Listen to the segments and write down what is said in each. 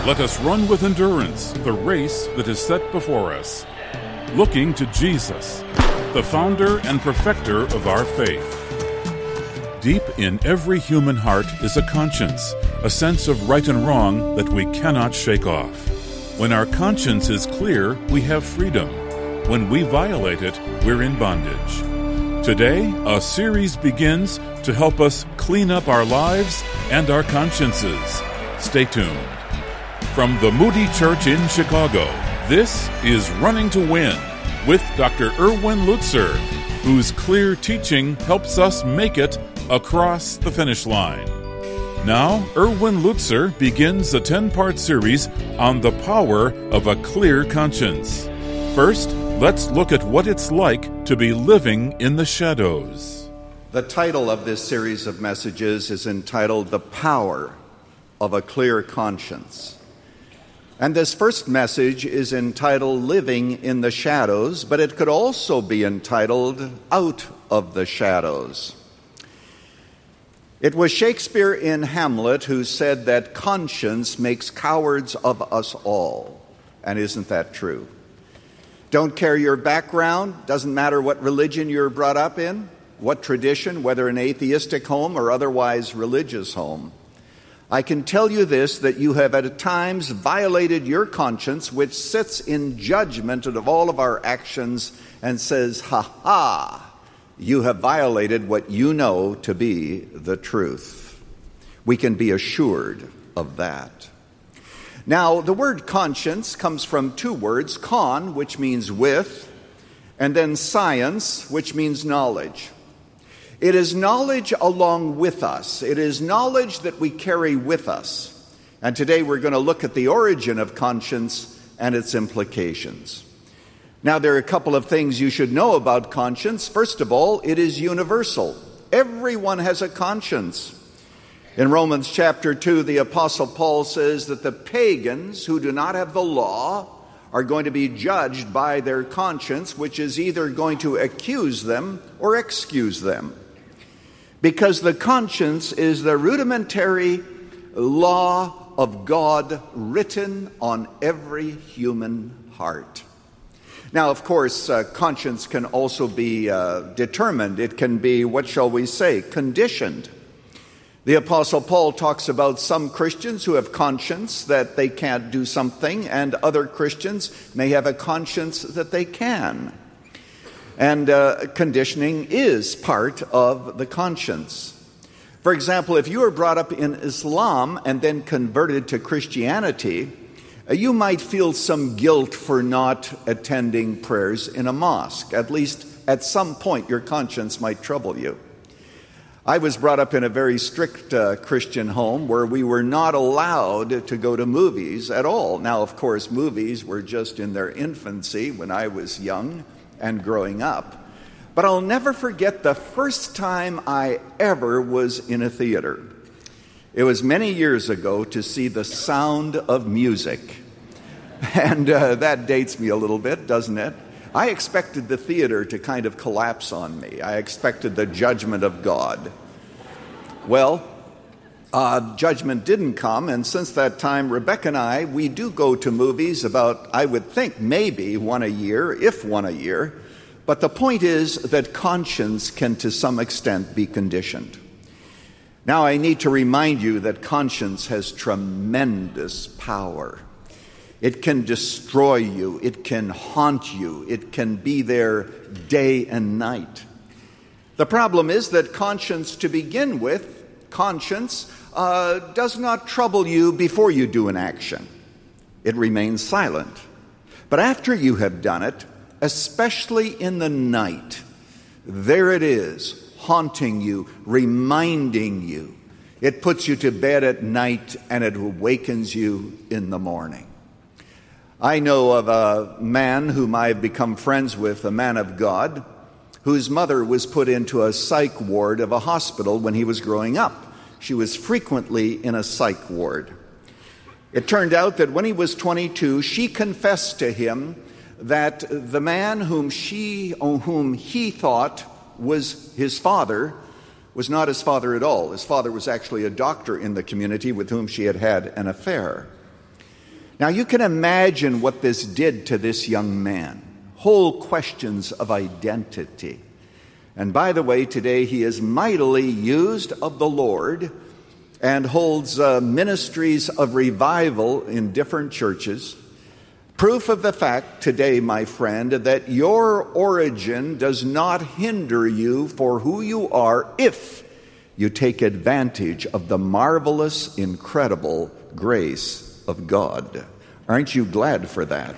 Let us run with endurance the race that is set before us, looking to Jesus, the founder and perfecter of our faith. Deep in every human heart is a conscience, a sense of right and wrong that we cannot shake off. When our conscience is clear, we have freedom. When we violate it, we're in bondage. Today, a series begins to help us clean up our lives and our consciences. Stay tuned. From the Moody Church in Chicago, this is Running to Win with Dr. Erwin Lutzer, whose clear teaching helps us make it across the finish line. Now, Erwin Lutzer begins a 10-part series on the power of a clear conscience. First, let's look at what it's like to be living in the shadows. The title of this series of messages is entitled The Power of a Clear Conscience. And this first message is entitled Living in the Shadows, but it could also be entitled Out of the Shadows. It was Shakespeare in Hamlet who said that conscience makes cowards of us all. And isn't that true? Don't care your background, doesn't matter what religion you're brought up in, what tradition, whether an atheistic home or otherwise religious home. I can tell you this, that you have at times violated your conscience, which sits in judgment of all of our actions and says, ha, you have violated what you know to be the truth. We can be assured of that. Now, the word conscience comes from two words, con, which means with, and then science, which means knowledge. It is knowledge along with us. It is knowledge that we carry with us. And today we're going to look at the origin of conscience and its implications. Now, there are a couple of things you should know about conscience. First of all, it is universal. Everyone has a conscience. In Romans chapter 2, the Apostle Paul says that the pagans who do not have the law are going to be judged by their conscience, which is either going to accuse them or excuse them. Because the conscience is the rudimentary law of God written on every human heart. Now, of course, conscience can also be determined. It can be, what shall we say, conditioned. The Apostle Paul talks about some Christians who have conscience that they can't do something, and other Christians may have a conscience that they can. And conditioning is part of the conscience. For example, if you were brought up in Islam and then converted to Christianity, you might feel some guilt for not attending prayers in a mosque. At least at some point, your conscience might trouble you. I was brought up in a very strict Christian home where we were not allowed to go to movies at all. Now, of course, movies were just in their infancy when I was young and growing up. But I'll never forget the first time I ever was in a theater. It was many years ago to see The Sound of Music. And that dates me a little bit, doesn't it? I expected the theater to kind of collapse on me. I expected the judgment of God. Well, judgment didn't come, and since that time, Rebecca and I, we do go to movies about, I would think, maybe one a year, if one a year. But the point is that conscience can, to some extent, be conditioned. Now, I need to remind you that conscience has tremendous power. It can destroy you. It can haunt you. It can be there day and night. The problem is that conscience, to begin with, conscience does not trouble you before you do an action. It remains silent. But after you have done it, especially in the night, there it is, haunting you, reminding you. It puts you to bed at night and it awakens you in the morning. I know of a man whom I've become friends with, a man of God, whose mother was put into a psych ward of a hospital when he was growing up. She was frequently in a psych ward. It turned out that when he was 22, she confessed to him that the man whom he thought was his father was not his father at all. His father was actually a doctor in the community with whom she had had an affair. Now you can imagine what this did to this young man. Whole questions of identity. And by the way, today he is mightily used of the Lord and holds ministries of revival in different churches. Proof of the fact today, my friend, that your origin does not hinder you for who you are if you take advantage of the marvelous, incredible grace of God. Aren't you glad for that?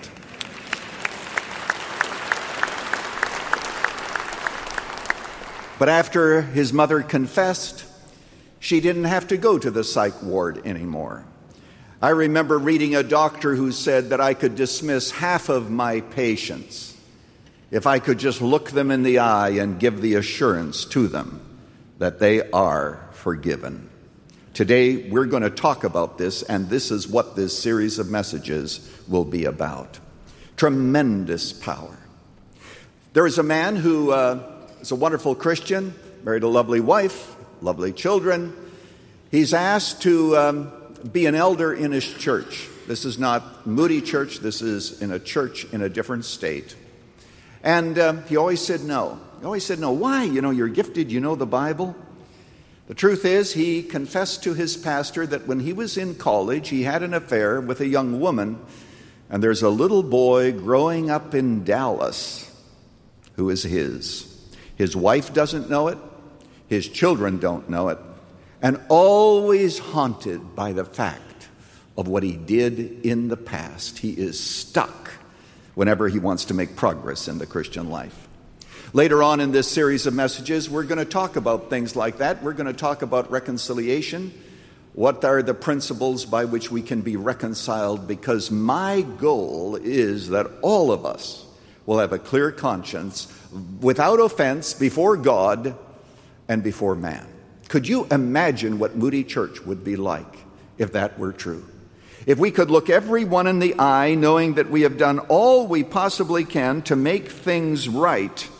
But after his mother confessed, she didn't have to go to the psych ward anymore. I remember reading a doctor who said that I could dismiss half of my patients if I could just look them in the eye and give the assurance to them that they are forgiven. Today, we're going to talk about this, and this is what this series of messages will be about. Tremendous power. There is a man who is a wonderful Christian, married a lovely wife, lovely children. He's asked to be an elder in his church. This is not Moody Church. This is in a church in a different state. And he always said no. He always said no. Why? You're gifted. You know the Bible. The truth is, he confessed to his pastor that when he was in college, he had an affair with a young woman. And there's a little boy growing up in Dallas who is his. His wife doesn't know it. His children don't know it. And always haunted by the fact of what he did in the past. He is stuck whenever he wants to make progress in the Christian life. Later on in this series of messages, we're going to talk about things like that. We're going to talk about reconciliation. What are the principles by which we can be reconciled? Because my goal is that all of us will have a clear conscience without offense before God and before man. Could you imagine what Moody Church would be like if that were true? If we could look everyone in the eye knowing that we have done all we possibly can to make things right.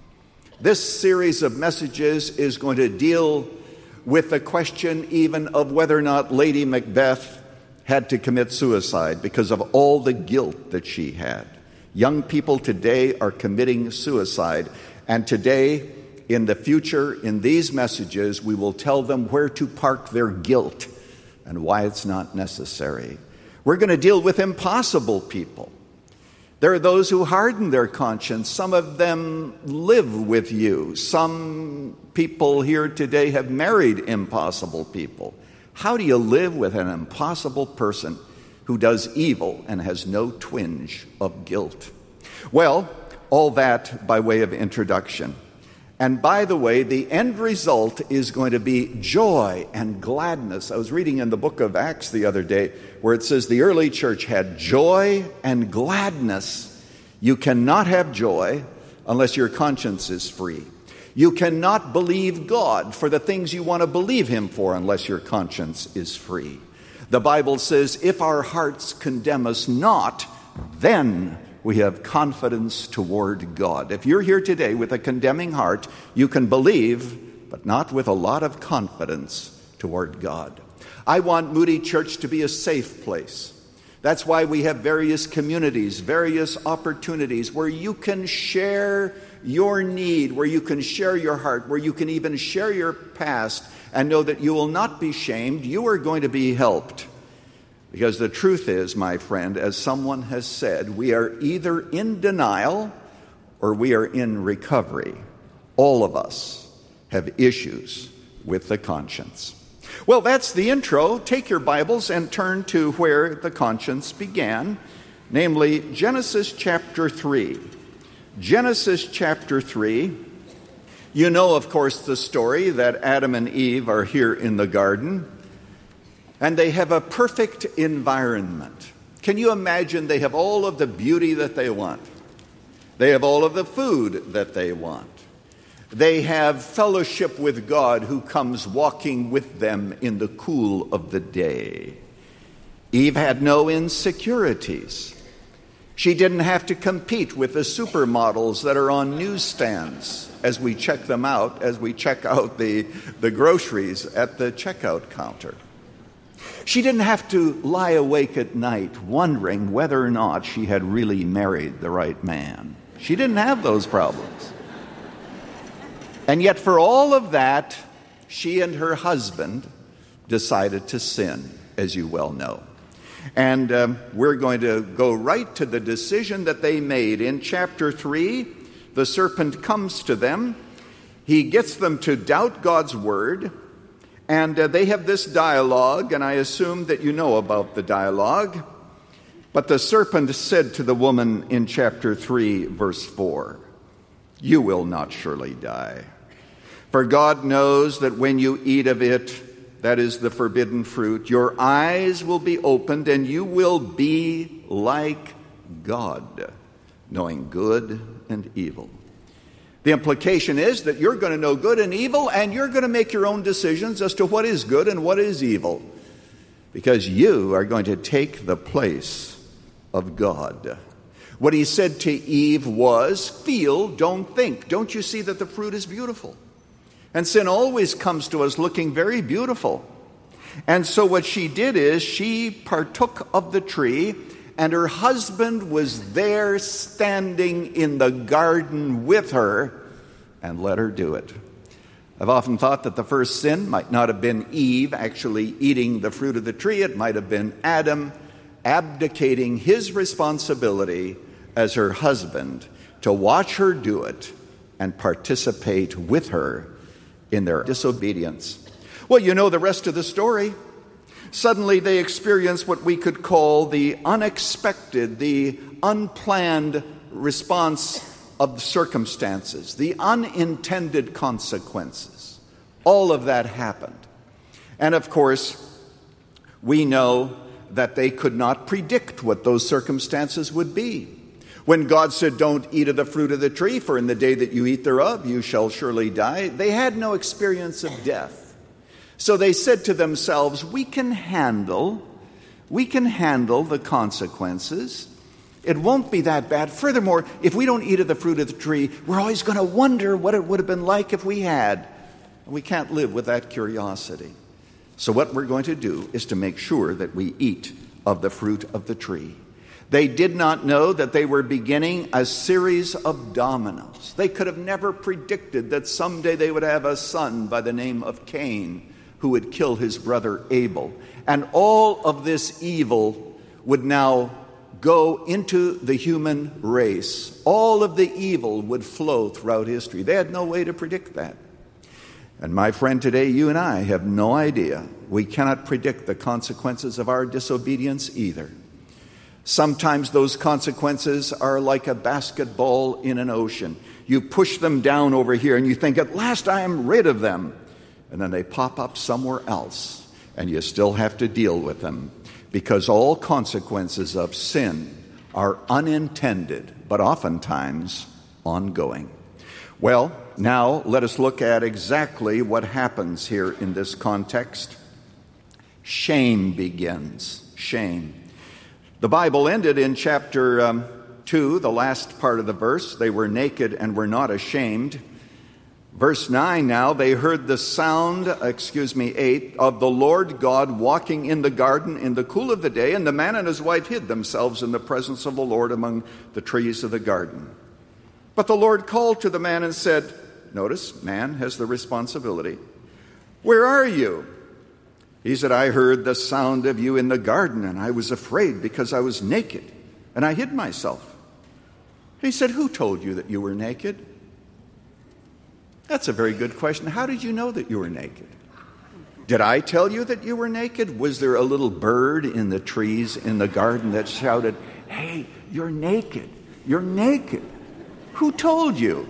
This series of messages is going to deal with the question even of whether or not Lady Macbeth had to commit suicide because of all the guilt that she had. Young people today are committing suicide, and today, in the future, in these messages, we will tell them where to park their guilt and why it's not necessary. We're going to deal with impossible people. There are those who harden their conscience. Some of them live with you. Some people here today have married impossible people. How do you live with an impossible person who does evil and has no twinge of guilt? Well, all that by way of introduction. And by the way, the end result is going to be joy and gladness. I was reading in the book of Acts the other day where it says the early church had joy and gladness. You cannot have joy unless your conscience is free. You cannot believe God for the things you want to believe Him for unless your conscience is free. The Bible says, if our hearts condemn us not, then we have confidence toward God. If you're here today with a condemning heart, you can believe, but not with a lot of confidence toward God. I want Moody Church to be a safe place. That's why we have various communities, various opportunities where you can share your need, where you can share your heart, where you can even share your past and know that you will not be shamed. You are going to be helped. Because the truth is, my friend, as someone has said, we are either in denial or we are in recovery. All of us have issues with the conscience. Well, that's the intro. Take your Bibles and turn to where the conscience began, namely Genesis chapter 3. Genesis chapter 3. You know, of course, the story that Adam and Eve are here in the garden. And they have a perfect environment. Can you imagine? They have all of the beauty that they want. They have all of the food that they want. They have fellowship with God who comes walking with them in the cool of the day. Eve had no insecurities. She didn't have to compete with the supermodels that are on newsstands as we check them out, as we check out the groceries at the checkout counter. She didn't have to lie awake at night wondering whether or not she had really married the right man. She didn't have those problems. And yet for all of that, she and her husband decided to sin, as you well know. And we're going to go right to the decision that they made. In chapter 3, the serpent comes to them. He gets them to doubt God's word. And they have this dialogue, and I assume that you know about the dialogue. But the serpent said to the woman in chapter 3, verse 4, "You will not surely die. For God knows that when you eat of it, that is the forbidden fruit, your eyes will be opened and you will be like God, knowing good and evil." The implication is that you're going to know good and evil, and you're going to make your own decisions as to what is good and what is evil, because you are going to take the place of God. What he said to Eve was, feel, don't think. Don't you see that the fruit is beautiful? And sin always comes to us looking very beautiful. And so what she did is she partook of the tree, and her husband was there standing in the garden with her and let her do it. I've often thought that the first sin might not have been Eve actually eating the fruit of the tree. It might have been Adam abdicating his responsibility as her husband to watch her do it and participate with her in their disobedience. Well, you know the rest of the story. Suddenly they experience what we could call the unexpected, the unplanned response of circumstances, the unintended consequences. All of that happened. And of course, we know that they could not predict what those circumstances would be. When God said, "Don't eat of the fruit of the tree, for in the day that you eat thereof, you shall surely die," they had no experience of death. So they said to themselves, we can handle the consequences. It won't be that bad. Furthermore, if we don't eat of the fruit of the tree, we're always going to wonder what it would have been like if we had. We can't live with that curiosity. So what we're going to do is to make sure that we eat of the fruit of the tree. They did not know that they were beginning a series of dominoes. They could have never predicted that someday they would have a son by the name of Cain who would kill his brother Abel. And all of this evil would now go into the human race. All of the evil would flow throughout history. They had no way to predict that. And my friend, today you and I have no idea. We cannot predict the consequences of our disobedience either. Sometimes those consequences are like a basketball in an ocean. You push them down over here and you think, at last I am rid of them. And then they pop up somewhere else, and you still have to deal with them, because all consequences of sin are unintended, but oftentimes ongoing. Well, now let us look at exactly what happens here in this context. Shame begins. Shame. The Bible ended in chapter 2, the last part of the verse. They were naked and were not ashamed. Verse 9 now, they heard the sound, 8, of the Lord God walking in the garden in the cool of the day, and the man and his wife hid themselves in the presence of the Lord among the trees of the garden. But the Lord called to the man and said, notice, man has the responsibility, "Where are you?" He said, "I heard the sound of you in the garden, and I was afraid because I was naked, and I hid myself." He said, "Who told you that you were naked?" That's a very good question. How did you know that you were naked? Did I tell you that you were naked? Was there a little bird in the trees in the garden that shouted, "Hey, you're naked, you're naked"? Who told you?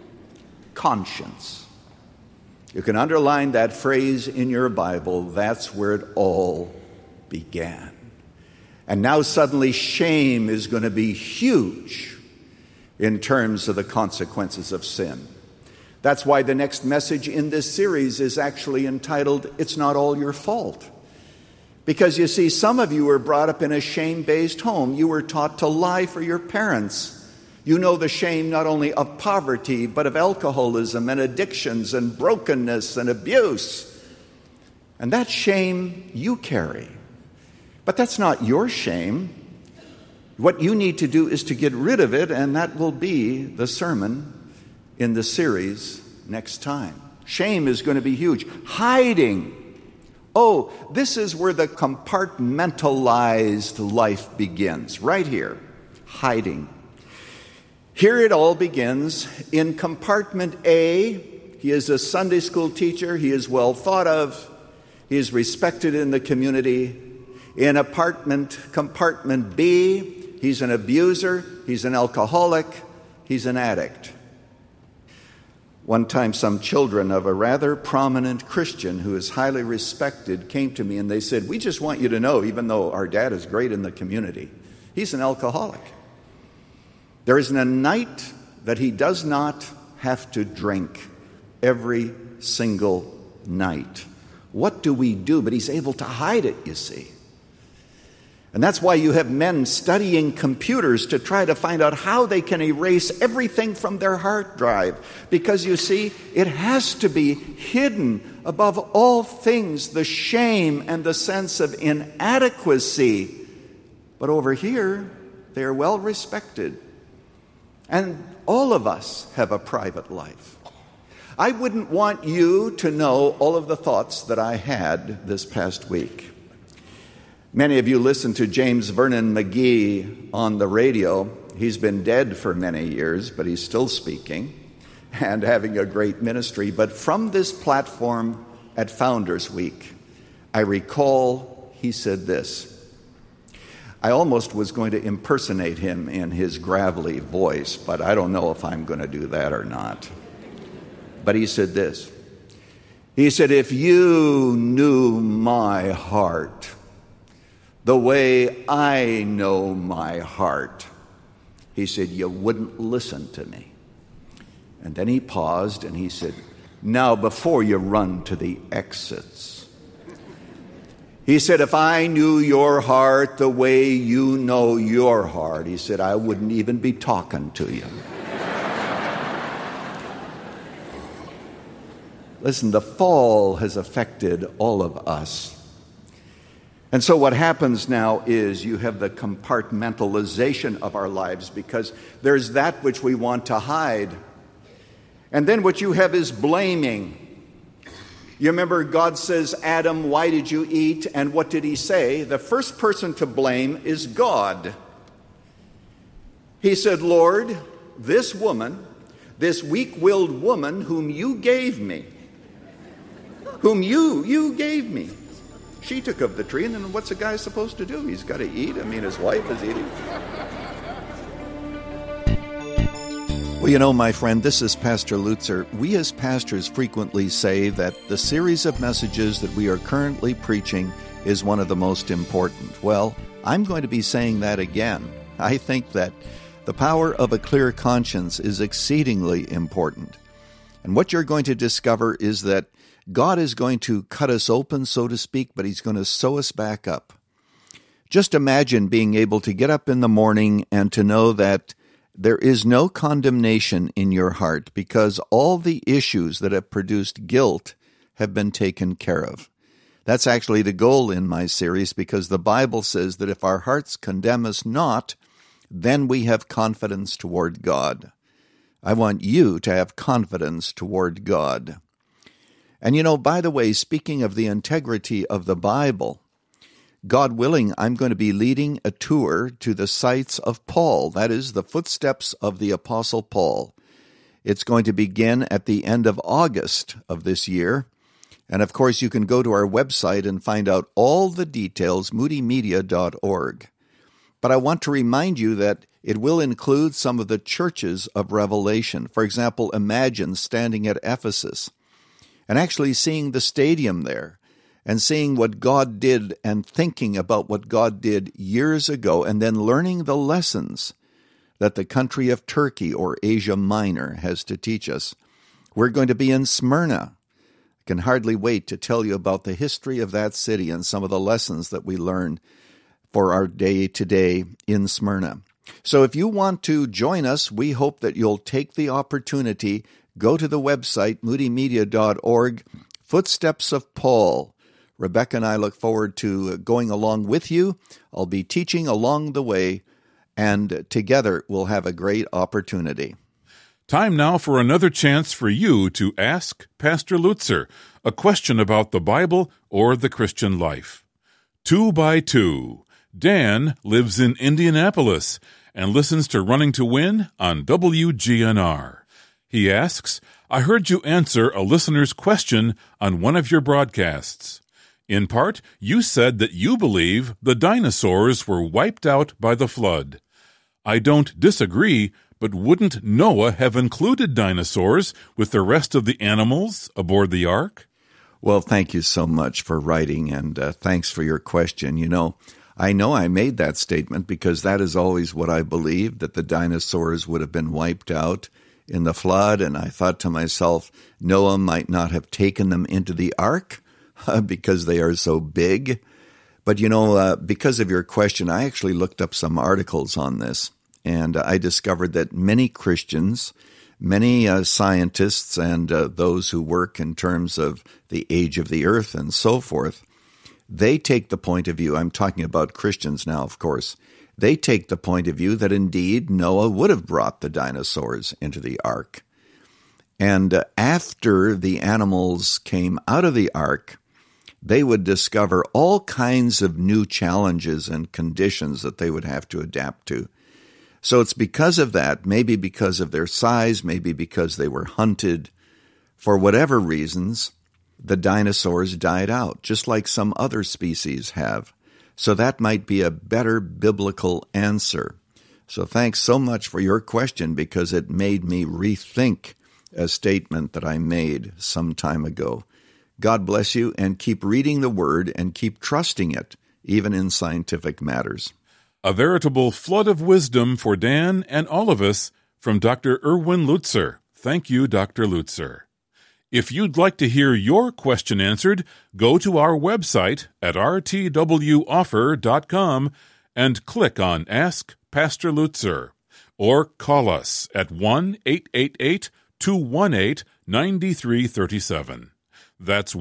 Conscience. You can underline that phrase in your Bible. That's where it all began. And now suddenly shame is going to be huge in terms of the consequences of sin. That's why the next message in this series is actually entitled, "It's Not All Your Fault." Because you see, some of you were brought up in a shame-based home. You were taught to lie for your parents. You know the shame not only of poverty, but of alcoholism and addictions and brokenness and abuse. And that shame you carry. But that's not your shame. What you need to do is to get rid of it, and that will be the sermon in the series next time. Shame is going to be huge. Hiding. Oh, this is where the compartmentalized life begins, right here. Hiding. Here it all begins. In compartment A, he is a Sunday school teacher. He is well thought of. He is respected in the community. In compartment B, he's an abuser. He's an alcoholic. He's an addict. One time, some children of a rather prominent Christian who is highly respected came to me and they said, "We just want you to know, even though our dad is great in the community, he's an alcoholic. There isn't a night that he does not have to drink, every single night. What do we do?" But he's able to hide it, you see. And that's why you have men studying computers to try to find out how they can erase everything from their hard drive. Because you see, it has to be hidden above all things, the shame and the sense of inadequacy. But over here, they are well respected. And all of us have a private life. I wouldn't want you to know all of the thoughts that I had this past week. Many of you listen to James Vernon McGee on the radio. He's been dead for many years, but he's still speaking and having a great ministry. But from this platform at Founders Week, I recall he said this. I almost was going to impersonate him in his gravelly voice, but I don't know if I'm going to do that or not. But he said this. He said, "If you knew my heart the way I know my heart," he said, "you wouldn't listen to me." And then he paused and he said, "Now before you run to the exits," he said, "if I knew your heart the way you know your heart," he said, "I wouldn't even be talking to you." Listen, the fall has affected all of us. And so what happens now is you have the compartmentalization of our lives because there's that which we want to hide. And then what you have is blaming. You remember God says, "Adam, why did you eat?" And what did he say? The first person to blame is God. He said, "Lord, this woman, this weak-willed woman whom you gave me, whom you gave me, she took of the tree," and then what's a guy supposed to do? He's got to eat. I mean, his wife is eating. Well, you know, my friend, this is Pastor Lutzer. We as pastors frequently say that the series of messages that we are currently preaching is one of the most important. Well, I'm going to be saying that again. I think that the power of a clear conscience is exceedingly important. And what you're going to discover is that God is going to cut us open, so to speak, but He's going to sew us back up. Just imagine being able to get up in the morning and to know that there is no condemnation in your heart because all the issues that have produced guilt have been taken care of. That's actually the goal in my series because the Bible says that if our hearts condemn us not, then we have confidence toward God. I want you to have confidence toward God. And you know, by the way, speaking of the integrity of the Bible, God willing, I'm going to be leading a tour to the sites of Paul, that is, the footsteps of the Apostle Paul. It's going to begin at the end of August of this year. And of course, you can go to our website and find out all the details, moodymedia.org. But I want to remind you that it will include some of the churches of Revelation. For example, imagine standing at Ephesus and actually seeing the stadium there and seeing what God did and thinking about what God did years ago and then learning the lessons that the country of Turkey or Asia Minor has to teach us. We're going to be in Smyrna. I can hardly wait to tell you about the history of that city and some of the lessons that we learned for our day today in Smyrna. So if you want to join us, we hope that you'll take the opportunity. Go to the website, moodymedia.org, Footsteps of Paul. Rebecca and I look forward to going along with you. I'll be teaching along the way, and together we'll have a great opportunity. Time now for another chance for you to ask Pastor Lutzer a question about the Bible or the Christian life. 2 by 2. Dan lives in Indianapolis and listens to Running to Win on WGNR. He asks, I heard you answer a listener's question on one of your broadcasts. In part, you said that you believe the dinosaurs were wiped out by the flood. I don't disagree, but wouldn't Noah have included dinosaurs with the rest of the animals aboard the ark? Well, thank you so much for writing, and thanks for your question. I know I made that statement because that is always what I believed, that the dinosaurs would have been wiped out in the flood, and I thought to myself, Noah might not have taken them into the ark because they are so big. But, because of your question, I actually looked up some articles on this, and I discovered that many Christians, many scientists, and those who work in terms of the age of the earth and so forth, they take the point of view, I'm talking about Christians now, of course, they take the point of view that indeed Noah would have brought the dinosaurs into the ark. And after the animals came out of the ark, they would discover all kinds of new challenges and conditions that they would have to adapt to. So it's because of that, maybe because of their size, maybe because they were hunted, for whatever reasons, the dinosaurs died out, just like some other species have. So that might be a better biblical answer. So thanks so much for your question, because it made me rethink a statement that I made some time ago. God bless you, and keep reading the Word and keep trusting it, even in scientific matters. A veritable flood of wisdom for Dan and all of us from Dr. Erwin Lutzer. Thank you, Dr. Lutzer. If you'd like to hear your question answered, go to our website at rtwoffer.com and click on Ask Pastor Lutzer, or call us at 1-888-218-9337. That's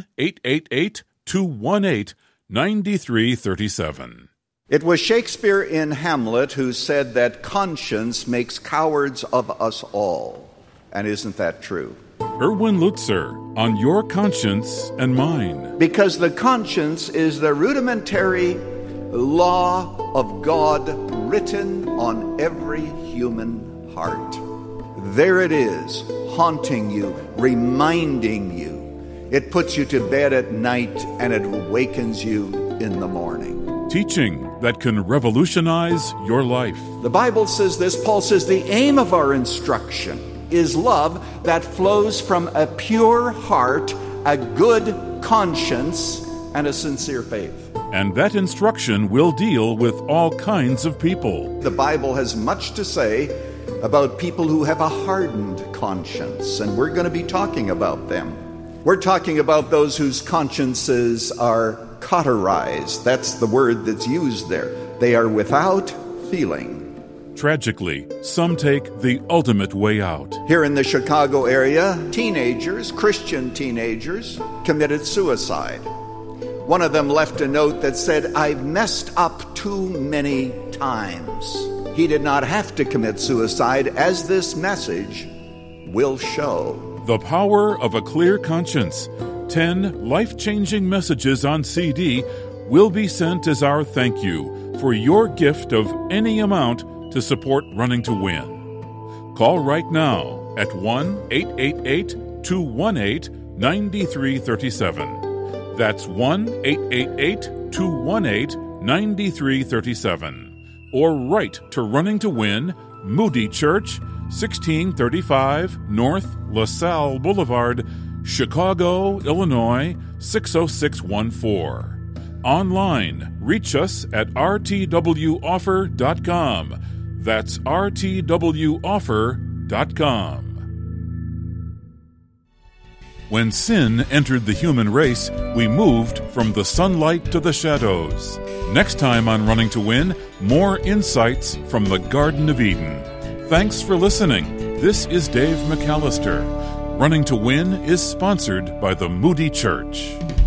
1-888-218-9337. It was Shakespeare in Hamlet who said that conscience makes cowards of us all. And isn't that true? Erwin Lutzer, on your conscience and mine. Because the conscience is the rudimentary law of God written on every human heart. There it is, haunting you, reminding you. It puts you to bed at night and it awakens you in the morning. Teaching that can revolutionize your life. The Bible says this. Paul says the aim of our instruction is love that flows from a pure heart, a good conscience, and a sincere faith. And that instruction will deal with all kinds of people. The Bible has much to say about people who have a hardened conscience, and we're going to be talking about them. We're talking about those whose consciences are cauterized. That's the word that's used there. They are without feeling. Tragically, some take the ultimate way out. Here in the Chicago area, teenagers, Christian teenagers, committed suicide. One of them left a note that said, I've messed up too many times. He did not have to commit suicide, as this message will show. The Power of a Clear Conscience. 10 life-changing messages on CD will be sent as our thank you for your gift of any amount to support Running to Win. Call right now at 1-888-218-9337. That's 1-888-218-9337. Or write to Running to Win, Moody Church, 1635 North LaSalle Boulevard, Chicago, Illinois, 60614. Online, reach us at rtwoffer.com. That's rtwoffer.com. When sin entered the human race, we moved from the sunlight to the shadows. Next time on Running to Win, more insights from the Garden of Eden. Thanks for listening. This is Dave McAllister. Running to Win is sponsored by the Moody Church.